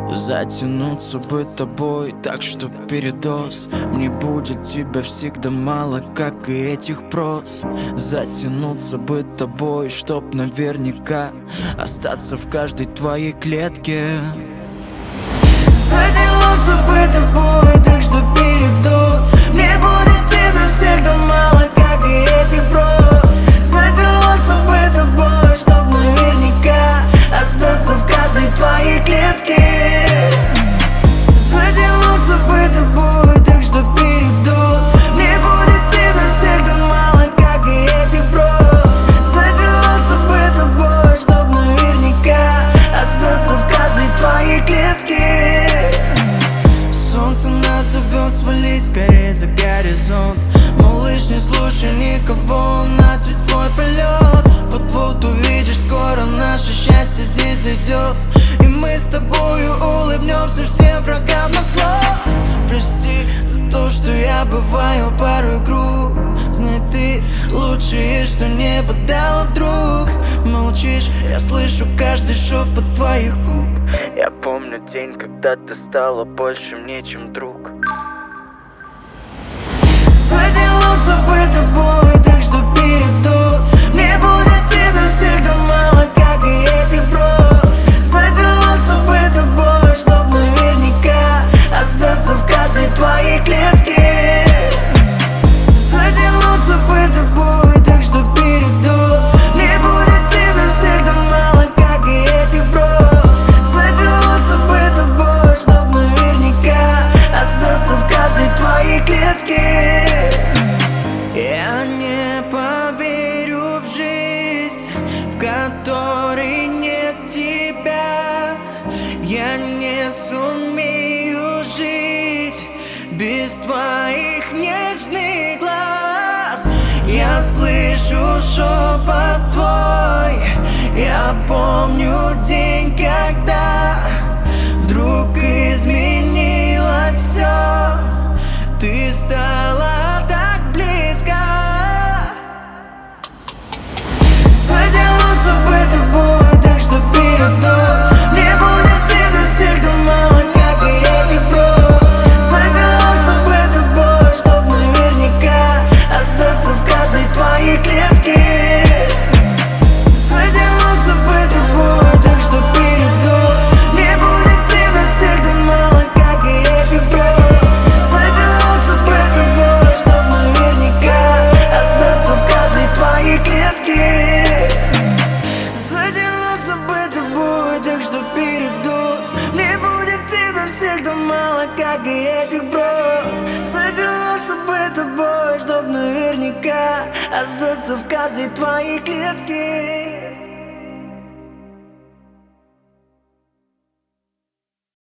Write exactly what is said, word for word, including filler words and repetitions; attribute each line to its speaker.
Speaker 1: Затянуться бы тобой так, что передоз. Мне будет тебя всегда мало, как и этих прос. Затянуться бы тобой, чтоб наверняка остаться в каждой твоей клетке.
Speaker 2: Затянуться бы тобой так, что передоз. Мне будет тебя всегда мало, как и этих прос. Затянуться бы тобой, чтоб наверняка остаться в каждой твоей клетке. Затянуться бы тобой так, что передоз. Мне будет тебя всегда мало, как и этих прос. Затянуться бы тобой, чтоб наверняка остаться в каждой твоей клетке. Солнце нас зовет свалить скорее за горизонт. Малыш, не слушай никого, у нас весь свой полет. Вот-вот увидишь, скоро наше счастье здесь зайдет, и мы с тобою улыбнемся всем врагам на зло. Прости за то, что я бываю порой груб. Знай, ты лучшее, что небо дало вдруг. Молчишь, я слышу каждый шепот твоих губ.
Speaker 1: Я помню день, когда ты стала больше мне, чем друг.
Speaker 2: Затянуться бы тобой так, что передоз. Мне будет тебя всегда мало, как и этих прос. Затянуться бы тобой, чтоб наверняка остаться в каждой твоей клетке. Затянуться бы тобой так, что передоз. Мне будет тебя всегда мало, как и этих прос. Затянуться бы тобой, чтоб наверняка остаться в каждой твоей клетке. Я не поверю в жизнь, в которой нет тебя. Я не сумею жить без твоих нежных глаз. Я слышу шепот твой. Я помню день, когда вдруг изменилось все. Ты стала так близко. Затянуться бы тобой так, что передоз. Мне будет тебя всегда мало, как и этих прос. Затянуться бы тобой, чтоб наверняка остаться в каждой твоей клетке. Затянуться бы тобой так, что передоз. Мне будет тебя всегда мало, как и этих прос. Затянуться бы тобой, чтоб наверняка остаться в каждой твоей клетке. Затянуться бы тобой так, что передоз. Мне будет тебя всегда мало, как и этих прос. Затянуться бы тобой, чтоб наверняка остаться в каждой твоей клетке.